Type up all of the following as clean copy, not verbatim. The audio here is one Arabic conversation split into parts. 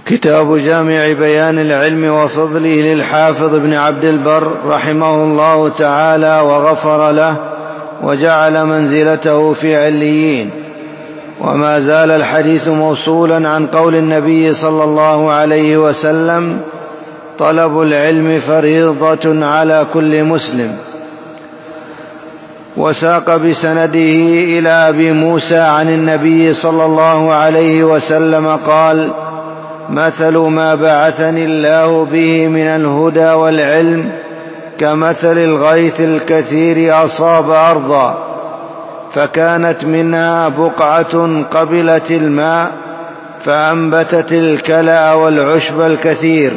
كتاب جامع بيان العلم وفضله للحافظ ابن عبد البر رحمه الله تعالى وغفر له وجعل منزلته في عليين. وما زال الحديث موصولا عن قول النبي صلى الله عليه وسلم: طلب العلم فريضة على كل مسلم. وساق بسنده إلى أبي موسى عن النبي صلى الله عليه وسلم قال: مثل ما بعثني الله به من الهدى والعلم كمثل الغيث الكثير أصاب أرضا فكانت منها بقعة قبلت الماء فأنبتت الكلأ والعشب الكثير،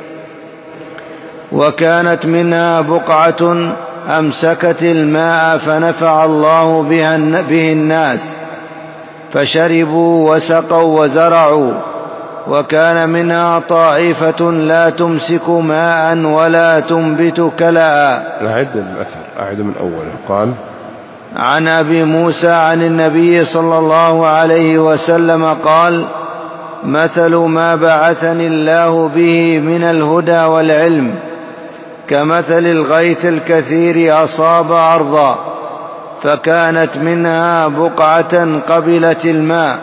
وكانت منها بقعة أمسكت الماء فنفع الله به الناس فشربوا وسقوا وزرعوا، وكان منها طائفة لا تمسك ماء ولا تنبت كلأ. أعد من أوله. قال: عن أبي موسى عن النبي صلى الله عليه وسلم قال: مثل ما بعثني الله به من الهدى والعلم كمثل الغيث الكثير أصاب أرضا فكانت منها بقعة قبلت الماء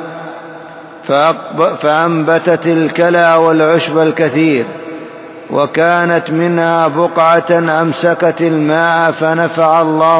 فأنبتت الكلأ والعشب الكثير، وكانت منها بقعة أمسكت الماء فنفع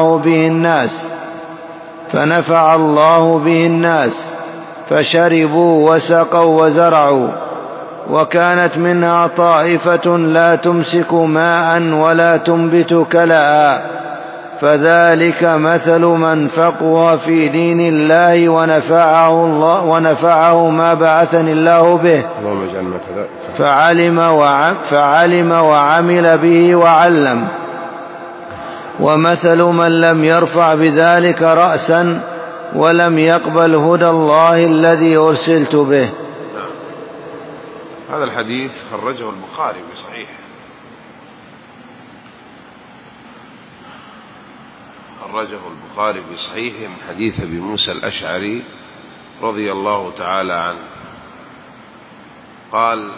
الله به الناس فشربوا وسقوا وزرعوا، وكانت منها طائفة لا تمسك ماء ولا تنبت كلأ، فذلك مثل من فقه في دين الله ونفعه ما بعثني الله به فعلم وعمل به وعلم. ومثل من لم يرفع بذلك رأسا ولم يقبل هدى الله الذي أرسلت به. هذا الحديث خرجه البخاري بصحيح. خرجه البخاري بصحيحه من حديث أبي موسى الأشعري رضي الله تعالى عنه قال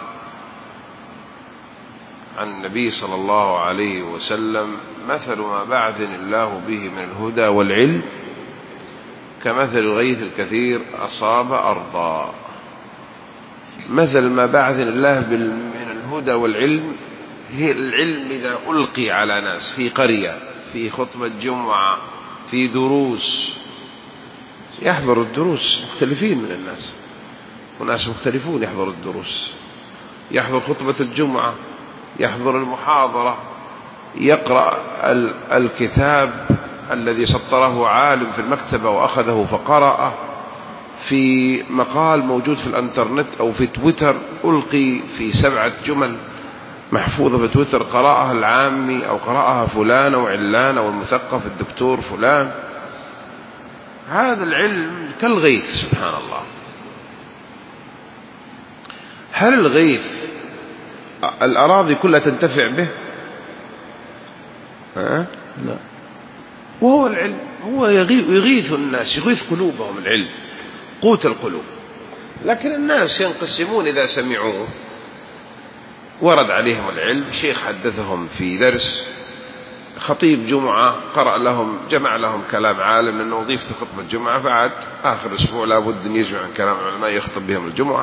عن النبي صلى الله عليه وسلم: مثل ما بعثني الله به من الهدى والعلم كمثل الغيث الكثير أصاب أرضا. مثل ما بعثني الله من الهدى والعلم هي العلم إذا ألقي على ناس في قرية، في خطبة جمعة، في دروس، يحضر الدروس مختلفين من الناس، وناس مختلفون يحضر الدروس، يحضر خطبة الجمعة، يحضر المحاضرة، يقرأ الكتاب الذي سطره عالم في المكتبة وأخذه فقرأه، في مقال موجود في الانترنت أو في تويتر ألقي في 7 جمل محفوظة في تويتر قرأها العامي أو قرأها فلان أو علان أو المثقف الدكتور فلان. هذا العلم كالغيث سبحان الله. هل الغيث الأراضي كلها تنتفع به؟ لا. وهو العلم هو يغيث الناس، يغيث قلوبهم، العلم قوت القلوب. لكن الناس ينقسمون إذا سمعوه ورد عليهم العلم، شيخ حدثهم في درس، خطيب جمعة قرأ لهم، جمع لهم كلام عالم، لأنه وظيفته خطبة جمعة، فعاد آخر أسبوع لابد أن يجمع كلام علماء يخطب بهم الجمعة،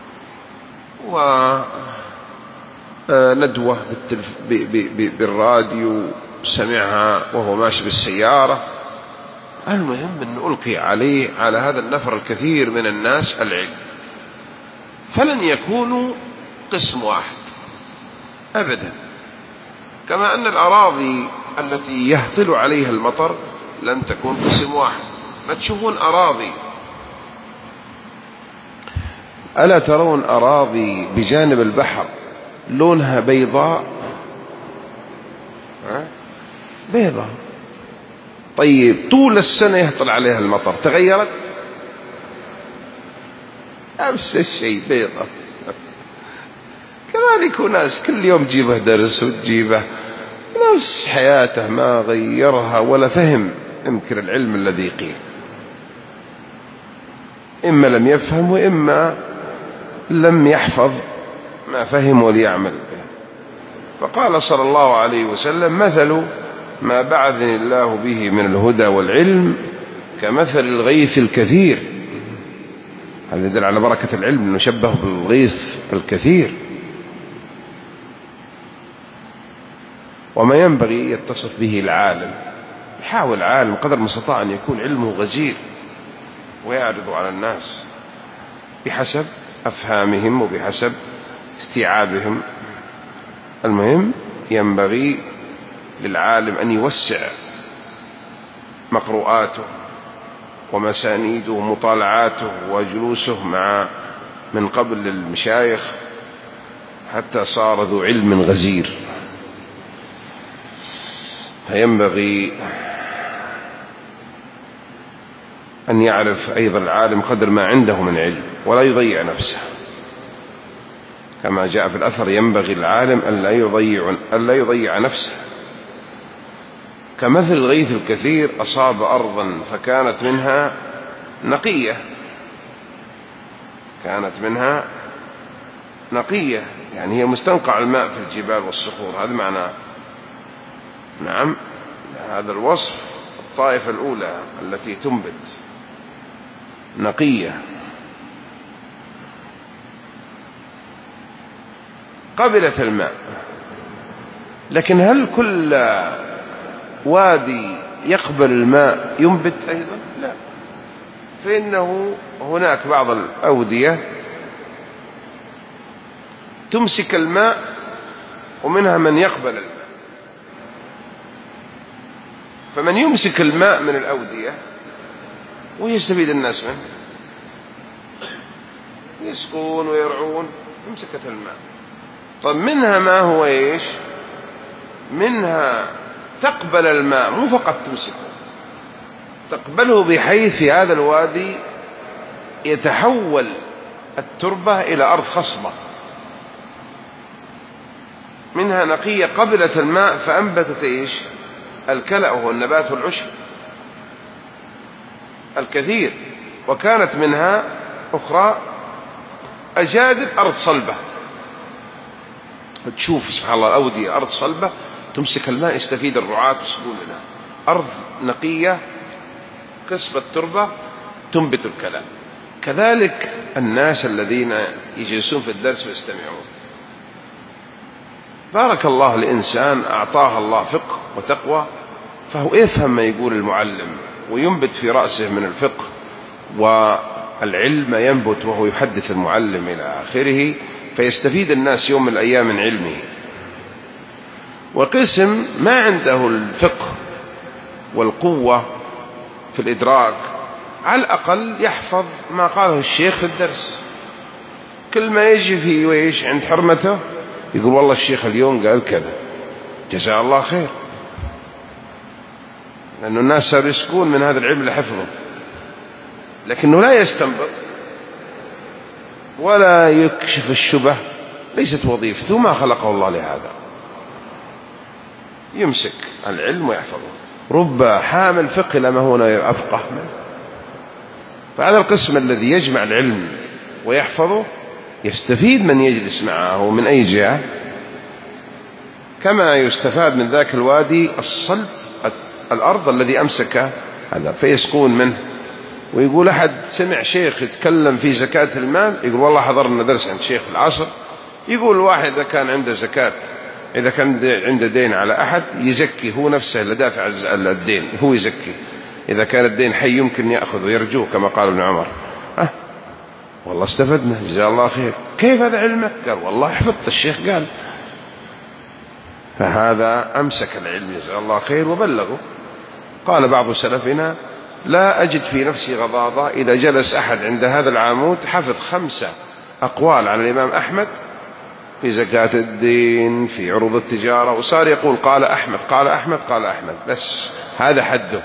وندوة بالراديو سمعها وهو ماشي بالسيارة. المهم أن ألقي عليه على هذا النفر الكثير من الناس العلم، فلن يكونوا قسم واحد أبدا، كما أن الأراضي التي يهطل عليها المطر لن تكون قسم واحد. ما تشوفون أراضي، ألا ترون أراضي بجانب البحر لونها بيضاء؟ بيضاء، طيب طول السنة يهطل عليها المطر، تغيرت؟ نفس الشيء بيضاء. كذلك ناس كل يوم تجيبه درس وتجيبه، نفس حياته ما غيرها ولا فهم يمكن العلم الذي قيل، إما لم يفهم وإما لم يحفظ ما فهم وليعمل به. فقال صلى الله عليه وسلم: مثل ما بعثني الله به من الهدى والعلم كمثل الغيث الكثير. هذا يدل على بركة العلم، نشبه بالغيث الكثير. وما ينبغي يتصف به العالم، يحاول العالم قدر ما استطاع أن يكون علمه غزير ويعرض على الناس بحسب أفهامهم وبحسب استيعابهم. المهم ينبغي للعالم أن يوسع مقروءاته ومسانيده ومطالعاته وجلوسه مع من قبل المشايخ حتى صار ذو علم غزير. فينبغي أن يعرف أيضا العالم قدر ما عنده من علم ولا يضيع نفسه، كما جاء في الأثر: ينبغي العالم ألا يضيع نفسه. كمثل الغيث الكثير أصاب أرضا فكانت منها نقية. يعني هي مستنقع الماء في الجبال والصخور، هذا معناه. نعم، هذا الوصف الطائفة الأولى التي تنبت نقية. قبلت الماء، لكن هل كل وادي يقبل الماء ينبت أيضا؟ لا، فإنه هناك بعض الأودية تمسك الماء ومنها من يقبل الماء. فمن يمسك الماء من الأودية ويستفيد الناس منه، يسقون ويرعون، يمسكت الماء. طب منها ما هو إيش؟ منها تقبل الماء، مو فقط تمسكه، تقبله بحيث في هذا الوادي يتحول التربة إلى أرض خصبة. منها نقية قبلت الماء فأنبتت إيش؟ الكلأ وهو النبات والعشب الكثير. وكانت منها أخرى أجادب أرض صلبة. تشوف سبحان الله الأودية أرض صلبة تمسك الماء، يستفيد الرعاة ويصلون منها. أرض نقية قصبة تربة تنبت الكلام. كذلك الناس الذين يجلسون في الدرس ويستمعون. بارك الله لإنسان أعطاه الله فقه وتقوى، فهو يفهم ما يقول المعلم وينبت في رأسه من الفقه والعلم ينبت وهو يحدث المعلم إلى آخره، فيستفيد الناس يوم من الأيام من علمه. وقسم ما عنده الفقه والقوة في الإدراك، على الأقل يحفظ ما قاله الشيخ في الدرس. كل ما يجي فيه ويش عند حرمته يقول والله الشيخ اليوم قال كذا، جزاه الله خير، لأن الناس صاروا يسكون من هذا العلم لحفظه. لكنه لا يستنبط ولا يكشف الشبه، ليست وظيفته، ما خلقه الله لهذا. يمسك العلم ويحفظه. رب حامل فقه لما هو أفقه منه. فهذا القسم الذي يجمع العلم ويحفظه يستفيد من يجلس معه من أي جهة، كما يستفاد من ذاك الوادي الصلب الأرض الذي أمسك هذا فيسقون منه. ويقول أحد سمع شيخ يتكلم في زكاة المال، يقول والله حضرنا درس عند شيخ العصر، يقول الواحد إذا كان عنده زكاة، إذا كان عنده دين على أحد يزكي هو نفسه اللي دافع الدين، هو يزكي. إذا كان الدين حي يمكن يأخذ ويرجوه كما قال ابن عمر. والله استفدنا، جزاه الله خير. كيف هذا علمك؟ قال والله حفظت الشيخ قال. فهذا أمسك العلم جزاه الله خير وبلغه. قال بعض سلفنا لا أجد في نفسي غضاضة إذا جلس أحد عند هذا العامود حفظ 5 أقوال عن الإمام أحمد في زكاة الدين، في عروض التجارة، وصار يقول قال أحمد قال أحمد قال أحمد، بس هذا حده.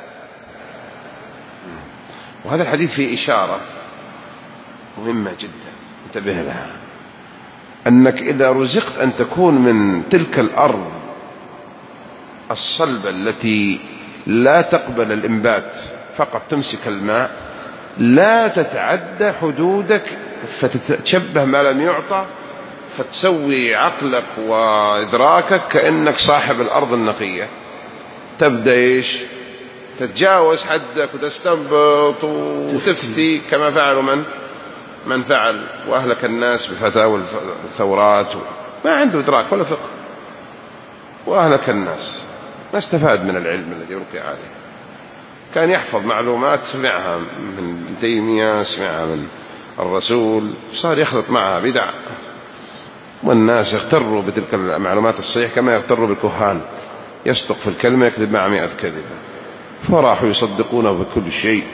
وهذا الحديث فيه إشارة مهمة جدا انتبه لها، أنك إذا رزقت أن تكون من تلك الأرض الصلبة التي لا تقبل الإنبات، فقط تمسك الماء، لا تتعدى حدودك فتتشبه ما لم يعطى فتسوي عقلك وإدراكك كأنك صاحب الأرض النقية، تبدأ إيش؟ تتجاوز حدك وتستنبط وتفتي كما فعلوا من فعل وأهلك الناس بفتاوى الثورات، ما عنده إدراك ولا فقه، وأهلك الناس ما استفاد من العلم الذي يلقي عليه. كان يحفظ معلومات سمعها من تيمية، سمعها من الرسول، صار يخلط معها بدع، والناس يغتروا بتلك المعلومات الصحيحة كما يغتروا بالكهان، يصدق في الكلمة يكذب مع 100 كذبة، فراحوا يصدقونه بكل شيء.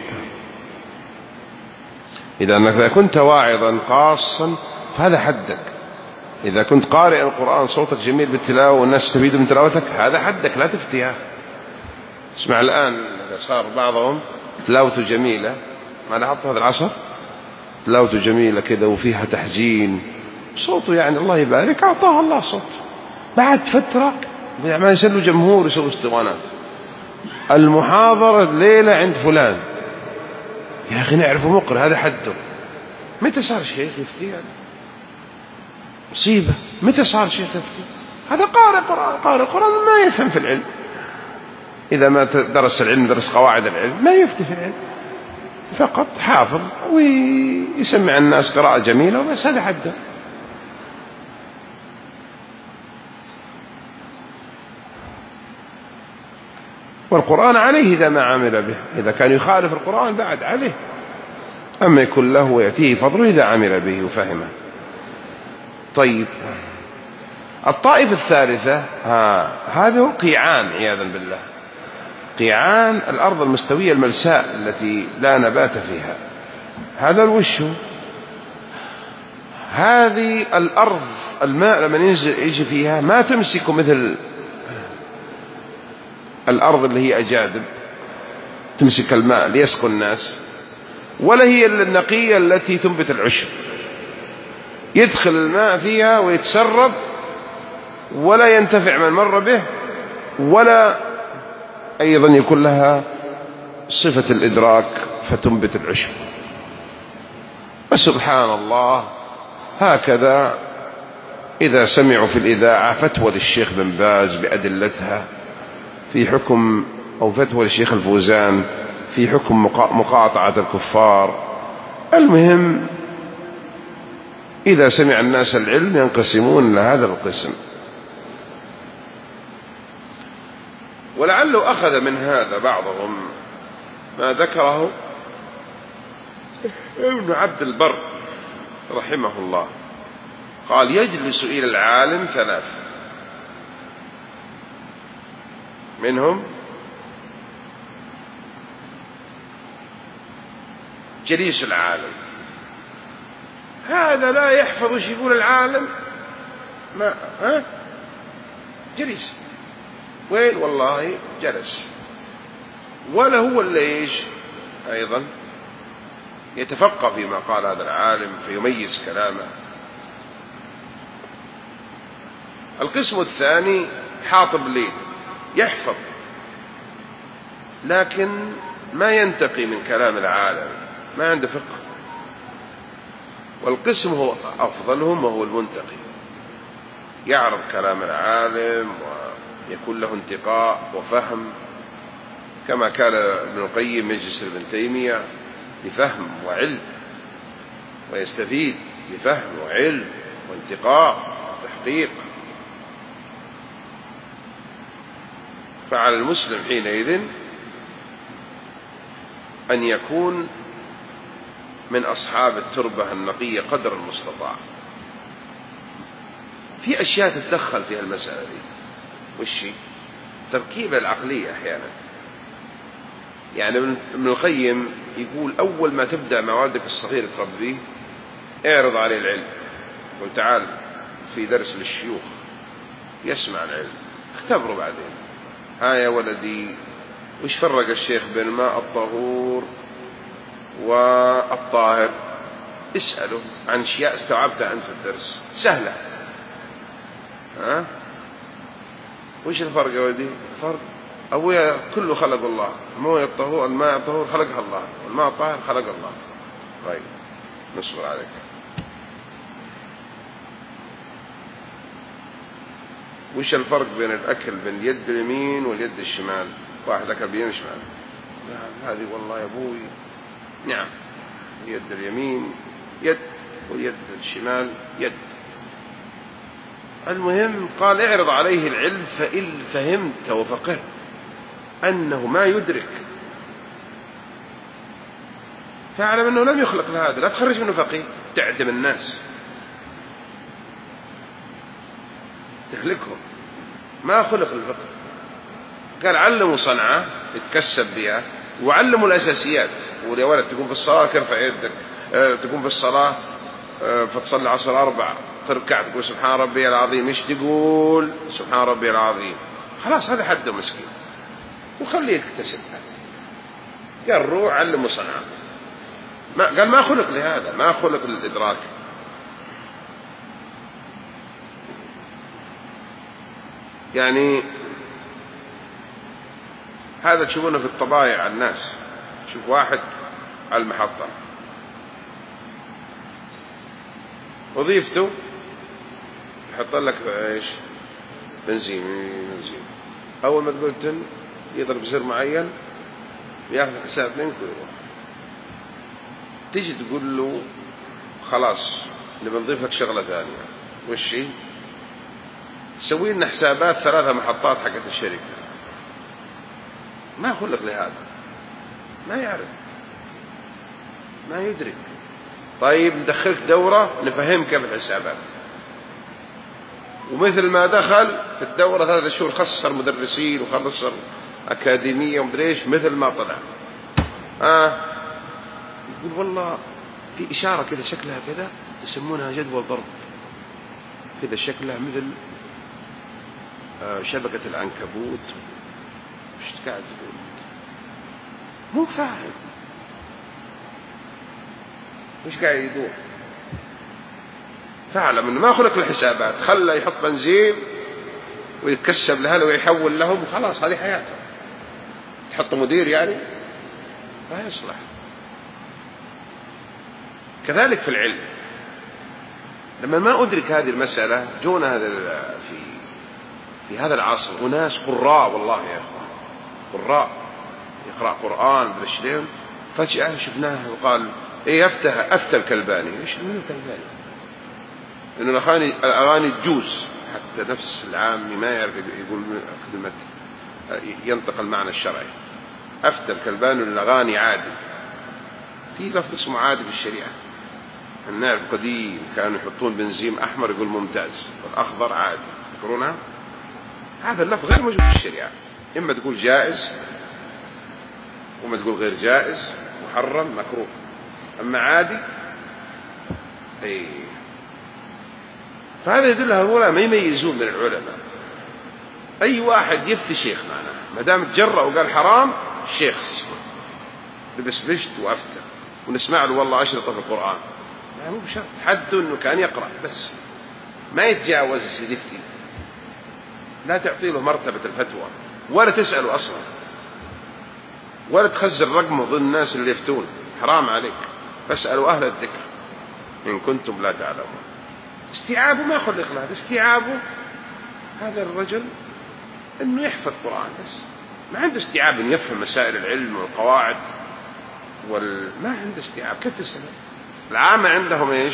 إذا كنت واعظا قاصا فهذا حدك، إذا كنت قارئ القرآن صوتك جميل بالتلاوة والناس يستفيدوا من تلاوتك هذا حدك، لا تفتيها. اسمع الآن إذا صار بعضهم تلاوته جميلة، ما لاحظت هذا العصر تلاوته جميلة كذا وفيها تحزين، صوته يعني الله يبارك أعطاه الله صوت، بعد فترة ما يسلوا جمهور يسوي اسطوانات، المحاضرة الليلة عند فلان، يا أخي نعرفه مقر هذا حده. متى صار شيخ يفتي؟ هذا مصيبة. متى صار شيخ يفتي؟ هذا قارئ القرآن ما يفهم في العلم، إذا ما درس العلم درس قواعد العلم ما يفتي في العلم، فقط حافظ ويسمع الناس قراءة جميلة وبس، هذا حده. والقرآن عليه إذا ما عمل به، إذا كان يخالف القرآن بعد عليه، أما يكون له ويأتيه فضله إذا عمل به وفهمه. طيب الطائفة الثالثة هذا القيعان عياذا بالله، قيعان الأرض المستوية الملساء التي لا نبات فيها، هذا الوش هذه الأرض الماء لما يجي فيها ما تمسك مثل الأرض اللي هي أجادب تمسك الماء ليسقوا الناس، ولا هي النقية التي تنبت العشب، يدخل الماء فيها ويتسرب ولا ينتفع من مر به، ولا أيضا يكون لها صفة الإدراك فتنبت العشب. وسبحان الله هكذا إذا سمعوا في الإذاعة فتوى للشيخ بن باز بأدلتها في حكم، أو فتوى للشيخ الفوزان في حكم مقاطعة الكفار، المهم إذا سمع الناس العلم ينقسمون لهذا القسم. ولعله أخذ من هذا بعضهم ما ذكره ابن عبد البر رحمه الله، قال يجلس إلى العالم 3، منهم جليس العالم، هذا لا يحفظ وش يقول العالم، ما جليس وين والله جلس، ولا هو اللي ايش ايضا يتفقه فيما قال هذا العالم فيميز كلامه. القسم الثاني حاطب ليل، يحفظ لكن ما ينتقي من كلام العالم، ما عنده فقه. والقسم هو أفضلهم وهو المنتقي، يعرف كلام العالم ويكون له انتقاء وفهم، كما كان ابن القيم يجلس ابن تيمية بفهم وعلم، ويستفيد بفهم وعلم وانتقاء وتحقيق. فعلى المسلم حينئذ أن يكون من أصحاب التربة النقية قدر المستطاع. في أشياء تتدخل فيها المسألة دي، والشيء تركيبة العقلية أحيانا. يعني ابن القيم يقول أول ما تبدأ مع والدك الصغير تربيه اعرض عليه العلم، قل تعال في درس للشيوخ يسمع العلم، اختبره بعدين، يا ولدي وش فرق الشيخ بين الماء الطهور والطاهر؟ اسأله عن أشياء استوعبتها أنت في الدرس سهلة. وش الفرق يا ولدي؟ الفرق أبويا كله خلق الله، الماء الطهور خلقها الله، والماء الطاهر خلق الله. طيب نصبر عليك. وش الفرق بين الأكل بين اليد اليمين واليد الشمال؟ واحد أكل بيمين وشمال. هذه والله يا أبوي نعم، اليد اليمين يد واليد الشمال يد. المهم قال اعرض عليه العلم فإن فهمت وفقهت أنه ما يدرك فاعلم أنه لم يخلق لهذا، لا تخرج منه فقيه تعدم الناس تهلكهم، ما خلق الفقه. قال علموا صنعة يتكسب بها وعلموا الأساسيات. ويا ولد تكون في الصلاة ترفع يدك، تكون في الصلاة فتصلي عصر 4 تركع تقول سبحان ربي العظيم، مش تقول سبحان ربي العظيم، خلاص هذا حده مسكين وخليه يكتسب. قال روح علموا صنعة. قال ما خلق لهذا، ما خلق للإدراك. يعني هذا تشوفونه في الطبايع على الناس. شوف واحد على المحطة وظيفته يحط لك ايش بنزين، اول ما تقول تن يضرب زر معين ياخذ حساب منك ويروح. تيجي تقول له خلاص نبي نضيف لك شغلة ثانية، وش هي؟ تسوي لنا حسابات 3 محطات حقت الشركة. ما خلق لهذا، ما يعرف، ما يدرك. طيب ندخلك دورة نفهم كيف الحسابات، ومثل ما دخل في الدورة 3 شهور خسر مدرسين وخسر أكاديمية ومدري ايش، مثل ما طلع يقول والله في إشارة كذا شكلها كذا يسمونها جدول ضرب كذا، شكلها مثل شبكة العنكبوت. وش قاعد تقول؟ مو فاهم وش قاعد يدور. فاعلم انه ما خلق الحسابات، خلى يحط بنزين ويتكسب لهذا ويحول لهم، خلاص هذه حياته. تحط مدير يعني لا يصلح. كذلك في العلم، لما ما أدرك هذه المسألة جونا هذا في هذا العصر وناس قراء، والله يا أخوان قراء يقرأ قرآن بالشليم، فجأة شفناه وقال إيه أفتى الكلباني. إيش من الكلباني؟ إنه الأغاني تجوز، حتى نفس العامي ما يعرف يقول كلمة ينطق المعنى الشرعي. أفتى الكلباني إن الأغاني عادي. في لفظ اسمه عادي في الشريعة. النعرف قديم كانوا يحطون بنزيم أحمر يقول ممتاز والأخضر عادي، تذكرونها؟ هذا اللفظ غير موجود في الشريعة. إما تقول جائز وما تقول غير جائز، محرم مكروه، أما عادي أي. فهذا يدل هؤلاء ما يميزون من العلماء. أي واحد يفتي شيخ معنا ما دام تجرأ وقال حرام شيخ لبس بشت وأفتى، ونسمع له والله أشرطة في القرآن. لا مو بشرط، حده إنه كان يقرأ بس، ما يتجاوز السيد يفتي. لا تعطي له مرتبة الفتوى ولا تسأله أصلا، ولا تخزن رقمه ضمن الناس اللي يفتون. حرام عليك، فاسألوا أهل الذكر إن كنتم لا تعلمون. استيعابه ما خلق له، استيعابه هذا الرجل إنه يحفظ قرآن بس، ما عنده استيعاب إنه يفهم مسائل العلم والقواعد ما عنده استيعاب. كيف تسأل؟ العامة عندهم إيش؟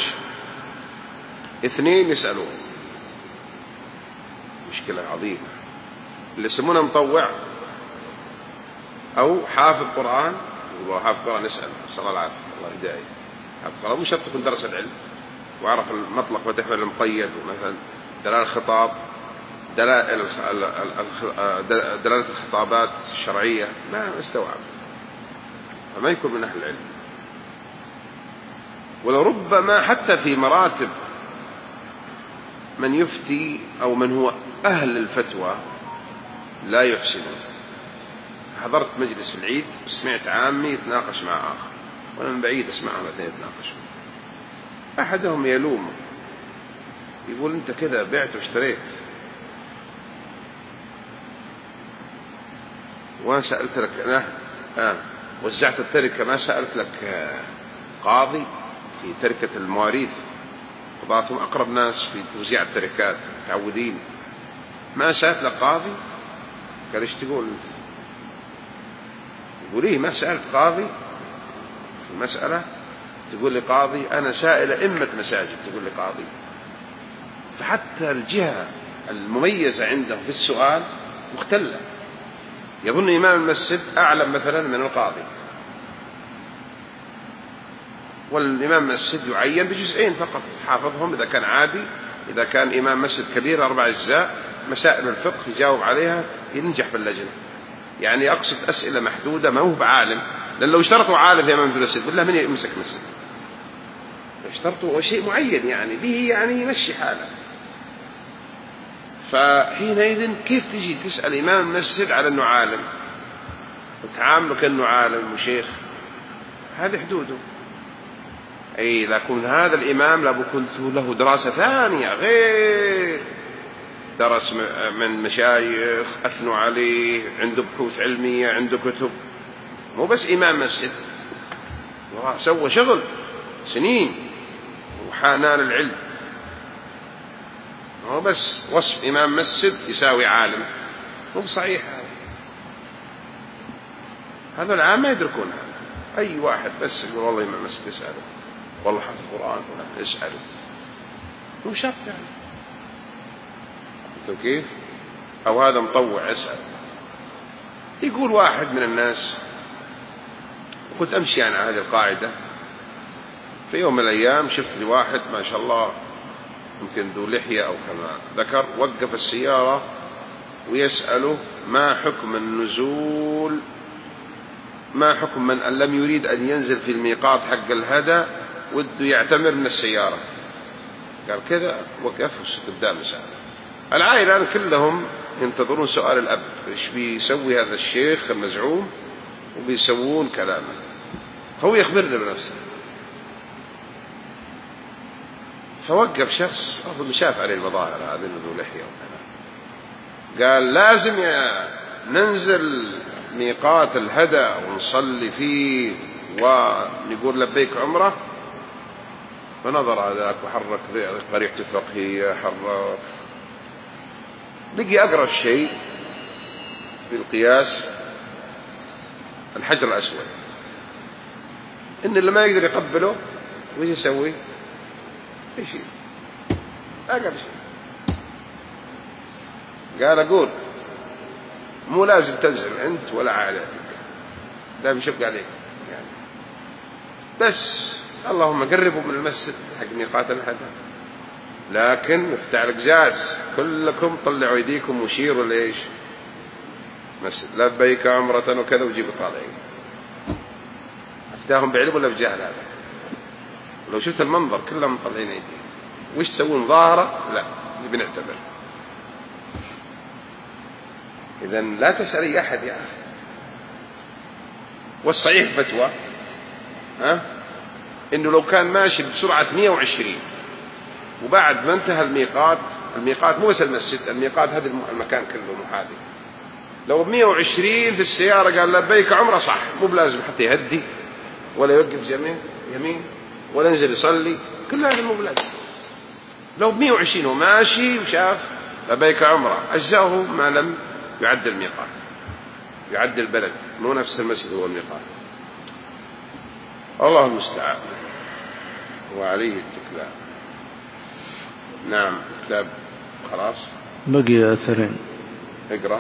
2 يسألون، مشكلة عظيمة. اللي يسمونه مطوع أو حافظ قرآن، يقولوا حافظ قرآن نسأل صلى الله عليه الله هداية. حافظ قرآن مش شرط يكون درس العلم وعرف المطلق وتحمل المقيد، ومثلا دلالة الخطاب، دلالة الخطابات الشرعية ما استوعب، فما يكون من أهل العلم. ولربما حتى في مراتب من يفتي أو من هو أهل الفتوى لا يحسنون. حضرت مجلس في العيد وسمعت عامي يتناقش مع آخر، وأنا من بعيد أسمعهم الاثنين يتناقشون. أحدهم يلومه يقول أنت كذا بعت واشتريت، وأنا سألت لك أنا وزعت التركة، ما سألت لك قاضي في تركة المواريث، قضاتهم أقرب ناس في توزيع التركات، متعودين. ما سألت لك قاضي؟ قال إيش تقول أنت؟ يقول إيه ما سألت قاضي في المسألة؟ تقول لي قاضي؟ أنا سائل أئمة مساجد تقول لي قاضي. فحتى الجهة المميزة عنده في السؤال مختلة. يظن إمام المسجد أعلم مثلا من القاضي، والإمام المسجد يعين بجزئين فقط حافظهم إذا كان عادي. إذا كان إمام مسجد كبير 4 أجزاء مسائل الفقه يجاوب عليها ينجح باللجنة. يعني أقصد أسئلة محدودة، ما هو بعالم، لأن لو اشترطوا عالم في إمام المسجد بالله من يمسك مسجد؟ اشترطوا شيء معين يعني به يعني يمشي حاله. فحينئذ كيف تجي تسأل إمام المسجد على أنه عالم وتعامله كأنه عالم وشيخ؟ هذه حدوده. أي إذا كنت هذا الإمام لابد له دراسة ثانية غير درس من مشايخ أثنوا عليه، عنده بحوث علمية، عنده كتب، مو بس إمام مسجد سوى شغل سنين وحانان العلم. مو بس وصف إمام مسجد يساوي عالم، مو صحيح هذا العام ما يدركون هذا. أي واحد بس يقول والله إمام مسجد يسأله، والله حافظ القرآن ولا يسأله، مو شرط يعني. أنتوا كيف؟ أو هذا مطوع يسأل. يقول واحد من الناس، كنت أمشي يعني على هذه القاعدة، في يوم من الأيام شفت لي واحد ما شاء الله يمكن ذو لحية أو كما ذكر، وقف السيارة ويسأله ما حكم النزول، ما حكم من أن لم يريد أن ينزل في الميقات حق الهدى وده يعتمر من السيارة. قال كذا وقف قدام سأله. العائلة كلهم ينتظرون سؤال الأب، إيش بيسوي هذا الشيخ المزعوم، وبيسوون كلامه. فهو يخبرنا بنفسه. فوقف شخص أظن شاف عليه المظاهر هذا ذو لحية وكذا، قال لازم ننزل ميقات الهدى ونصلي فيه ونقول لبيك عمره. فنظر هذاك وحرك قريحته الفقهية، حرك بقي أقرب شيء في القياس الحجر الأسود، إن اللي ما يقدر يقبله وش يسوي؟ يشيل أقرب شيء. قال أقول مو لازم تنزل أنت ولا عائلتك، لا بيشق عليك يعني، بس اللهم قربوا من المسجد حق ميقات الهدى، لكن افتح القزاز كلكم طلعوا يديكم وشيروا ليش مسجد لبيك عمرة وكذا وجيبوا طالعين. افتاهم بعلم ولا بجهل؟ هذا لو شفت المنظر كلهم مطلعين ايديهم، وش تسوون ظاهرة؟ لا بنعتبر. إذن لا تسأل أي أحد يا أخي. والصحيح فتوى إنه لو كان ماشي بسرعة 120 وبعد ما انتهى الميقات مو بس المسجد، الميقات هذا المكان كله محاذي، لو 120 في السيارة قال لبيك عمره صح، مو بلازم حتى يهدي ولا يوقف يمين ولا ينزل يصلي، كل هذا مو بلازم. لو 120 وماشي وشاف لبيك عمره أجزاه ما لم يعد الميقات، يعد البلد، مو نفس المسجد هو الميقات. الله المستعان وعليه التكلان. نعم كتاب خلاص بقي أثرين اقرأ.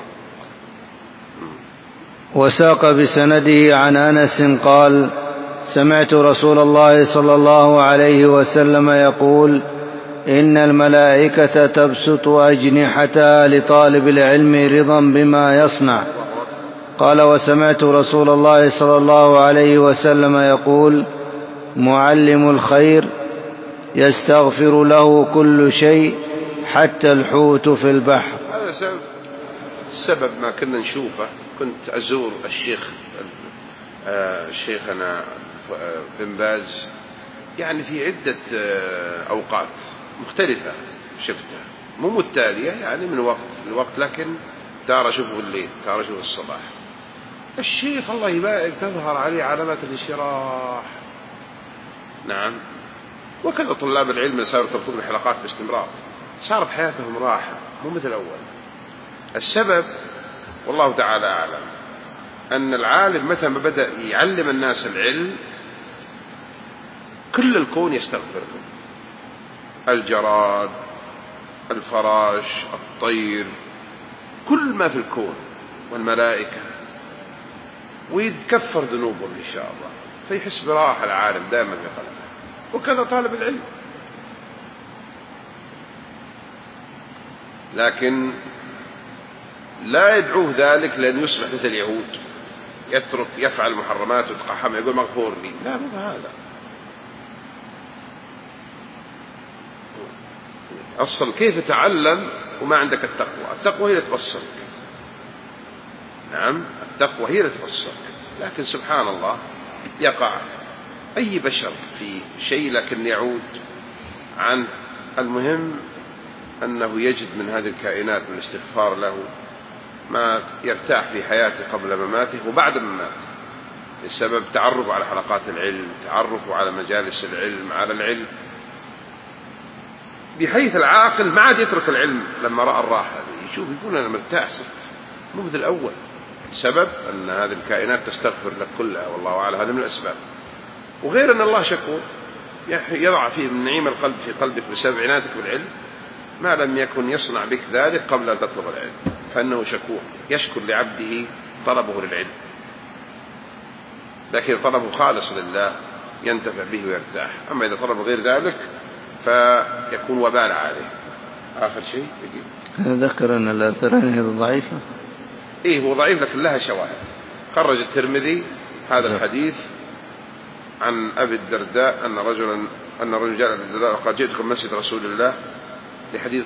وساق بسنده عن أنس قال سمعت رسول الله صلى الله عليه وسلم يقول إن الملائكة تبسط أجنحتها لطالب العلم رضا بما يصنع. قال وسمعت رسول الله صلى الله عليه وسلم يقول معلم الخير يستغفر له كل شيء حتى الحوت في البحر. هذا السبب ما كنا نشوفه. كنت أزور شيخنا بن باز يعني في عدة أوقات مختلفة شفتها، مو متالية يعني من وقت لوقت، لكن تارة أشوفه الليل تارة أشوفه الصباح. الشيخ الله يبارك تظهر عليه علامات الانشراح. نعم. وكذا طلاب العلم اللي صاروا يطلبون الحلقات باستمرار، صارت حياتهم راحة مو مثل الأول. السبب والله تعالى أعلم أن العالم متى ما بدأ يعلم الناس العلم كل الكون يستغفر له، الجراد، الفراش، الطير، كل ما في الكون والملائكة، ويتكفر ذنوبه إن شاء الله، فيحس براحة العالم دائما في قلبه. وكذا طالب العلم، لكن لا يدعوه ذلك لأن يصبح مثل اليهود يترك يفعل محرمات ويتقحم يقول مغفور لي، لا مو هذا. أصل كيف تتعلم وما عندك التقوى؟ التقوى هي اللي تبصرك. نعم التقوى هي اللي تبصرك، لكن سبحان الله يقع أي بشر في شيء لكن يعود عنه. المهم أنه يجد من هذه الكائنات من الاستغفار له ما يرتاح في حياته قبل مماته وبعد مماته، بسبب تعرف على حلقات العلم، تعرف على مجالس العلم، على العلم، بحيث العاقل ما عاد يترك العلم لما رأى الراحة هذه، يشوف يقول أنا مرتاح صرت مو مثل الأول. السبب أن هذه الكائنات تستغفر لك كلها، والله أعلم هذا من الأسباب. وغير أن الله شكور يضع فيه من نعيم القلب في قلبك بسبب عنايتك بالعلم ما لم يكن يصنع بك ذلك قبل أن تطلب العلم، فإنه شكور يشكر لعبده طلبه للعلم، لكن طلبه خالص لله ينتفع به ويرتاح. أما إذا طلب غير ذلك فيكون وبال عليه. آخر شيء ذكر أن الآثارين ضعيفة. إيه هو ضعيف لكن لها شواهد. خرج الترمذي هذا الحديث عن أبي الدرداء أن رجل جاء أبي الدرداء وقال جئتكم مسجد رسول الله لحديث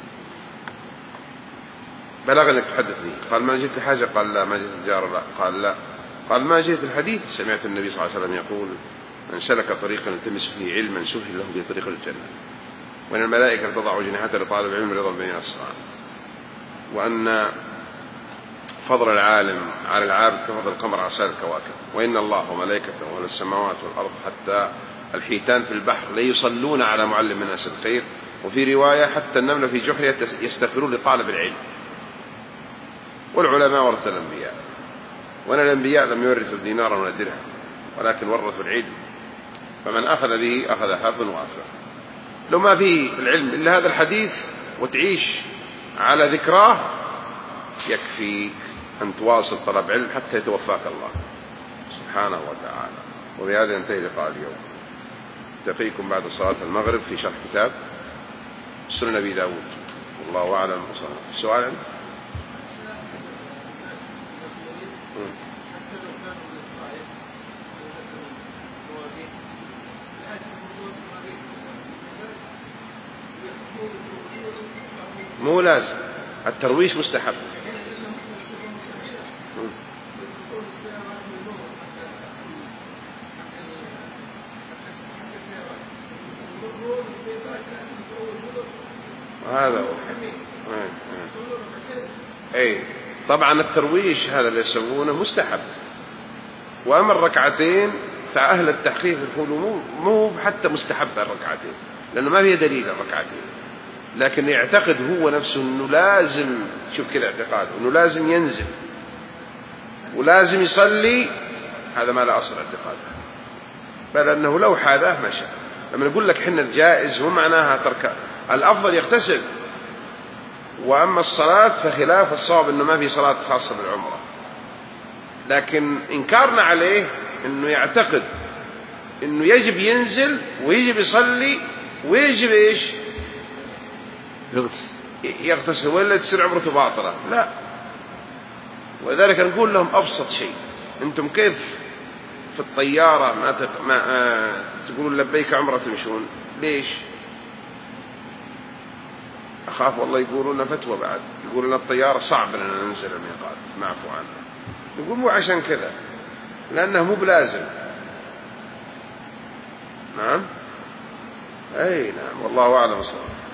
بلغني أنك تحدث به. قال ما جئت لحاجة؟ قال لا. ما جئت الجار؟ لا. قال لا. قال ما جئت الحديث؟ سمعت النبي صلى الله عليه وسلم يقول من سلك طريقا يلتمس فيه علما سهل له به طريق الجنة، وأن الملائكة تضع أجنحتها لطالب العلم رضا بين الصراع، وأن فضل العالم على العابد كفضل القمر على سائر الكواكب، وإن الله وملائكته وأهل السماوات والأرض حتى الحيتان في البحر ليصلون على معلم الناس الخير. وفي رواية حتى النمل في جحرها يستغفرون لطالب العلم. والعلماء ورثة الأنبياء، وأن الأنبياء لم يورثوا دينارا ولا درهم ولكن ورثوا العلم، فمن أخذ به أخذ حظا وافرا. لو ما في العلم إلا هذا الحديث وتعيش على ذكراه يكفيك أن تواصل طلب علم حتى يتوفاك الله سبحانه وتعالى. وبهذا ينتهي لقاء اليوم. تقيكم بعد صلاة المغرب في شرح كتاب سنن أبي داود، والله أعلم. سؤال عندك؟ مو لازم، الترويش مستحب. هذا هو. اي طبعا الترويش هذا اللي يسوونه مستحب. واما الركعتين فأهل التحقيق يقولوا مو حتى مستحب الركعتين، لأنه ما فيه دليل الركعتين، لكن يعتقد هو نفسه أنه لازم، شوف كذا اعتقاده أنه لازم ينزل ولازم يصلي، هذا ما لا أصل اعتقاده، بل أنه لو حاذاه ما شاء. لما نقول لك حنا الجائز هو معناها ترك الأفضل يغتسل. وأما الصلاة فخلاف الصواب أنه ما في صلاة خاصة بالعمرة، لكن إنكارنا عليه أنه يعتقد أنه يجب ينزل ويجب يصلي ويجب إيش يغتسل ولا تصير عمرته باطلة. لا. ولذلك نقول لهم أبسط شيء، أنتم كيف في الطيارة ما تقولون لبيك عمرة تمشون؟ ليش؟ أخاف والله يقولون لنا فتوى بعد، يقولون لنا الطيارة صعب لنا ننزل الميقات معفو عنها. نقول مو عشان كذا، لأنه مو بلازم. نعم أي نعم، والله أعلم.